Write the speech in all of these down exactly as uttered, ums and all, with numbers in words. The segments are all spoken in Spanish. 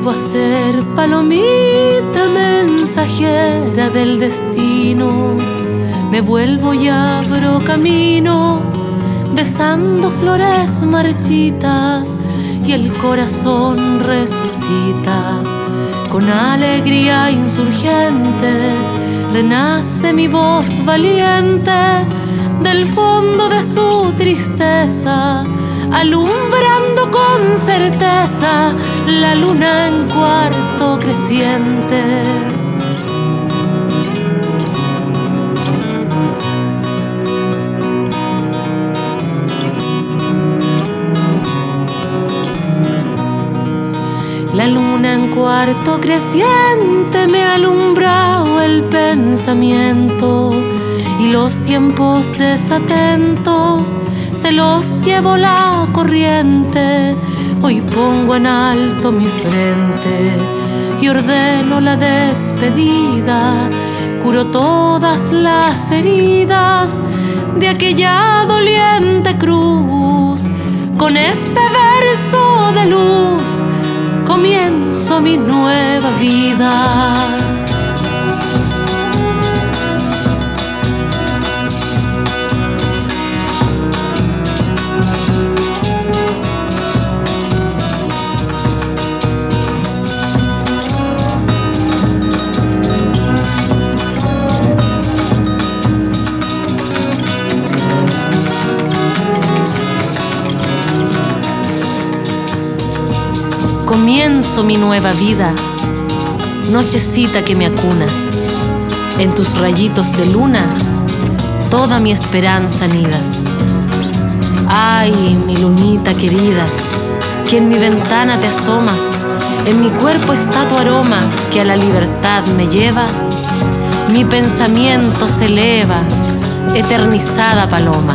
vuelvo a ser palomita mensajera del destino. Me vuelvo y abro camino, besando flores marchitas, y el corazón resucita. Con alegría insurgente renace mi voz valiente del fondo de su tristeza, alumbrando con certeza la luna en cuarto creciente. La luna en cuarto creciente me ha alumbrado el pensamiento, y los tiempos desatentos se los llevo la corriente. Hoy pongo en alto mi frente y ordeno la despedida. Curo todas las heridas de aquella doliente cruz. Con este verso de luz comienzo mi nueva vida. Comienzo mi nueva vida, nochecita que me acunas. En tus rayitos de luna toda mi esperanza anidas. Ay, mi lunita querida, que en mi ventana te asomas. En mi cuerpo está tu aroma que a la libertad me lleva. Mi pensamiento se eleva, eternizada paloma.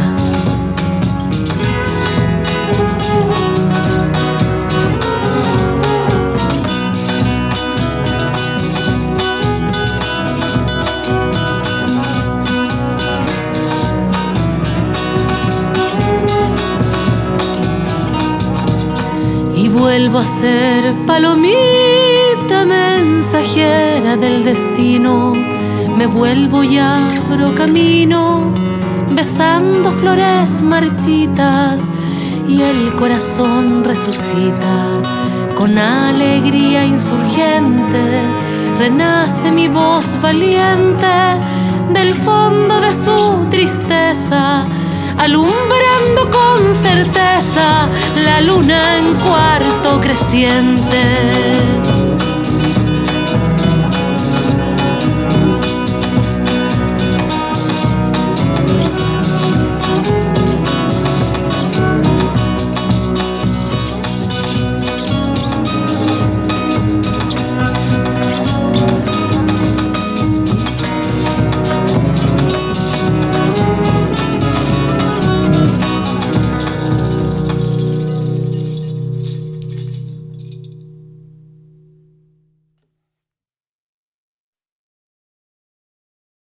Y vuelvo a ser palomita mensajera del destino. Me vuelvo y abro camino, besando flores marchitas, y el corazón resucita. Con alegría insurgente renace mi voz valiente del fondo de su tristeza, alumbrando con certeza la luna en cuarto creciente.